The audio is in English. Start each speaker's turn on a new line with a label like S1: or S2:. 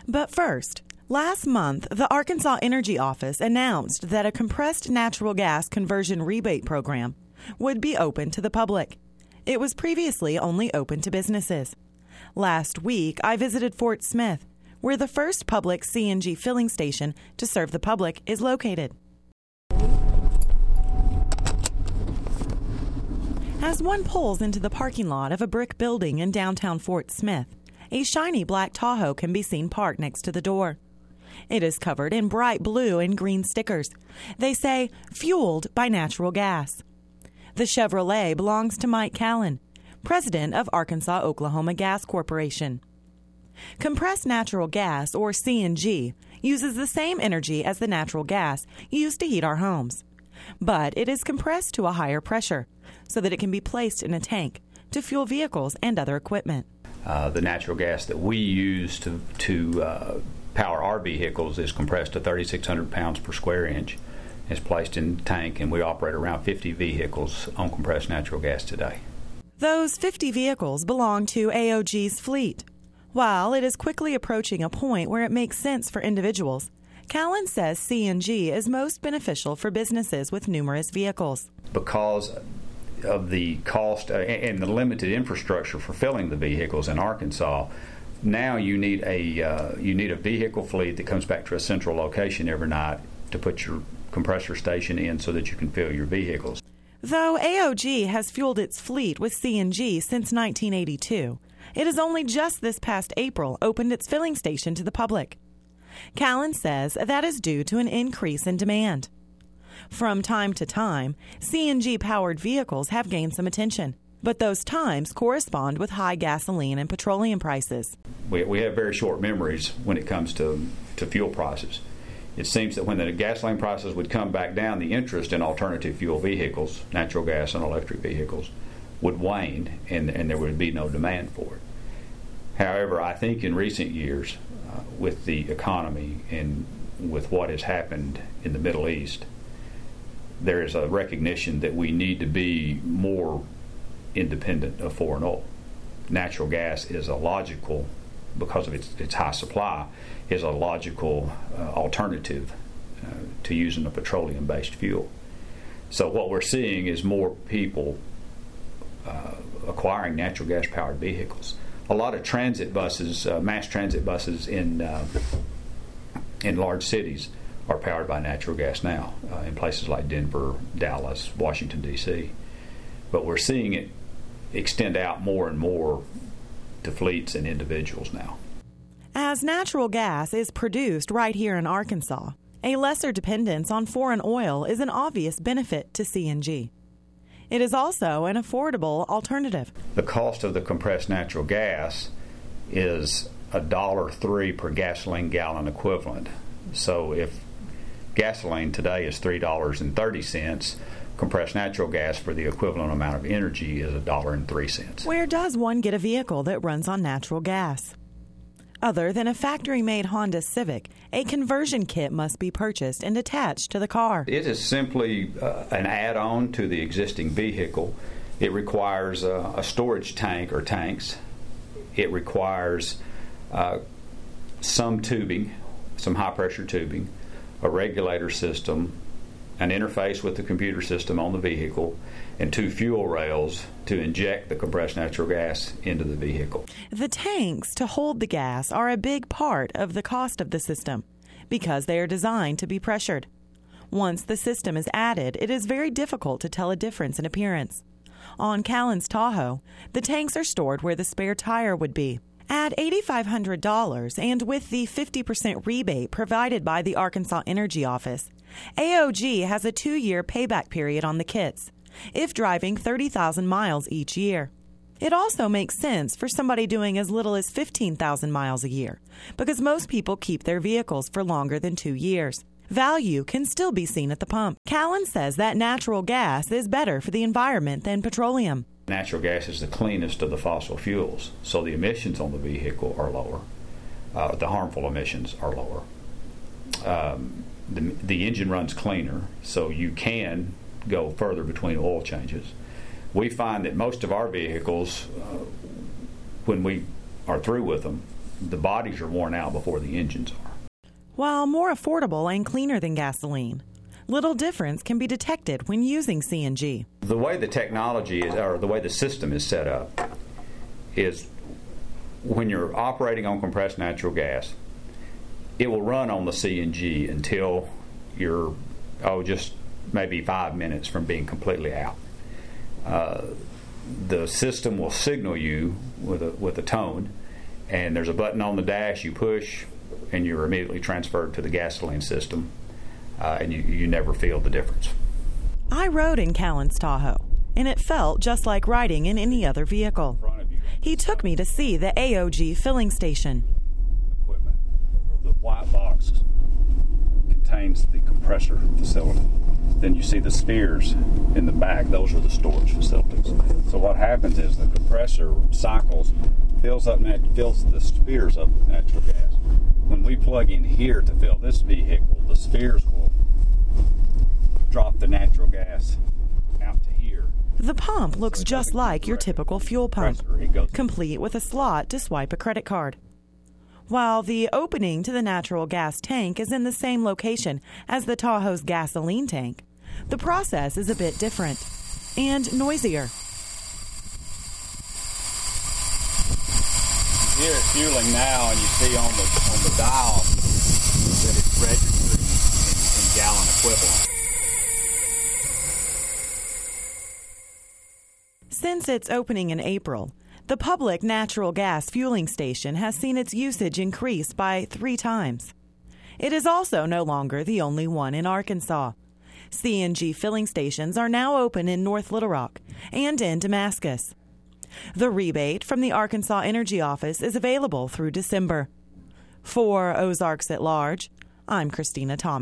S1: But first, last month, the Arkansas Energy Office announced that a compressed natural gas conversion rebate program would be open to the public. It was previously only open to businesses. Last week, I visited Fort Smith, where the first public CNG filling station to serve the public is located. As one pulls into the parking lot of a brick building in downtown Fort Smith, a shiny black Tahoe can be seen parked next to the door. It is covered in bright blue and green stickers. They say, fueled by natural gas. The Chevrolet belongs to Mike Callan, president of Arkansas-Oklahoma Gas Corporation. Compressed natural gas, or CNG, uses the same energy as the natural gas used to heat our homes. But it is compressed to a higher pressure so that it can be placed in a tank to fuel vehicles and other equipment.
S2: The natural gas that we use to power our vehicles is compressed to 3,600 pounds per square inch. It's placed in a tank, and we operate around 50 vehicles on compressed natural gas today.
S1: Those 50 vehicles belong to AOG's fleet. While it is quickly approaching a point where it makes sense for individuals, Callan says CNG is most beneficial for businesses with numerous vehicles.
S2: Because of the cost and the limited infrastructure for filling the vehicles in Arkansas, now you need a vehicle fleet that comes back to a central location every night to put your compressor station in so that you can fill your vehicles.
S1: Though AOG has fueled its fleet with CNG since 1982, it has only just this past April opened its filling station to the public. Callan says that is due to an increase in demand. From time to time, CNG-powered vehicles have gained some attention, but those times correspond with high gasoline and petroleum prices.
S2: We have very short memories when it comes to fuel prices. It seems that when the gasoline prices would come back down, the interest in alternative fuel vehicles, natural gas and electric vehicles, would wane, and there would be no demand for it. However, I think in recent years, with the economy and with what has happened in the Middle East, there is a recognition that we need to be more independent of foreign oil. Natural gas is a logical, because of its high supply, is a logical alternative to using a petroleum-based fuel. So what we're seeing is more people acquiring natural gas-powered vehicles. A lot of transit buses, mass transit buses in large cities are powered by natural gas now, in places like Denver, Dallas, Washington, D.C. But we're seeing it extend out more and more to fleets and individuals now.
S1: As natural gas is produced right here in Arkansas, a lesser dependence on foreign oil is an obvious benefit to CNG. It is also an affordable alternative.
S2: The cost of the compressed natural gas is $1.03 per gasoline gallon equivalent. So if gasoline today is $3.30, compressed natural gas for the equivalent amount of energy is $1.03.
S1: Where does one get a vehicle that runs on natural gas? Other than a factory-made Honda Civic, a conversion kit must be purchased and attached to the car.
S2: It is simply an add-on to the existing vehicle. It requires a storage tank or tanks. It requires some tubing, some high-pressure tubing, a regulator system, an interface with the computer system on the vehicle, and 2 fuel rails to inject the compressed natural gas into the vehicle.
S1: The tanks to hold the gas are a big part of the cost of the system because they are designed to be pressured. Once the system is added, it is very difficult to tell a difference in appearance. On Callan's Tahoe, the tanks are stored where the spare tire would be. At $8,500 and with the 50% rebate provided by the Arkansas Energy Office, AOG has a 2-year payback period on the kits, if driving 30,000 miles each year. It also makes sense for somebody doing as little as 15,000 miles a year, because most people keep their vehicles for longer than 2 years. Value can still be seen at the pump. Callan says that natural gas is better for the environment than petroleum.
S2: Natural gas is the cleanest of the fossil fuels, so the emissions on the vehicle are lower. The harmful emissions are lower. The engine runs cleaner, so you can go further between oil changes. We find that most of our vehicles, when we are through with them, the bodies are worn out before the engines are.
S1: While more affordable and cleaner than gasoline, little difference can be detected when using CNG.
S2: The way the technology is, or the way the system is set up, is when you're operating on compressed natural gas, it will run on the CNG until you're just maybe 5 minutes from being completely out. The system will signal you with a tone, and there's a button on the dash you push, and you're immediately transferred to the gasoline system, and you never feel the difference.
S1: I rode in Callan's Tahoe, and it felt just like riding in any other vehicle. He took me to see the AOG filling station.
S3: Equipment. The white box contains the compressor facility. Then you see the spheres in the back. Those are the storage facilities. So what happens is the compressor cycles, fills the spheres up with natural gas. When we plug in here to fill this vehicle, the spheres will drop the natural gas out to here.
S1: The pump looks just like your typical fuel pump, complete with a slot to swipe a credit card. While the opening to the natural gas tank is in the same location as the Tahoe's gasoline tank, the process is a bit different and noisier.
S3: Here it's fueling now, and you see on the dial that it's registering in gallon equivalent.
S1: Since its opening in April, the public natural gas fueling station has seen its usage increase by 3 times. It is also no longer the only one in Arkansas. CNG filling stations are now open in North Little Rock and in Damascus. The rebate from the Arkansas Energy Office is available through December. For Ozarks at Large, I'm Christina Thomas.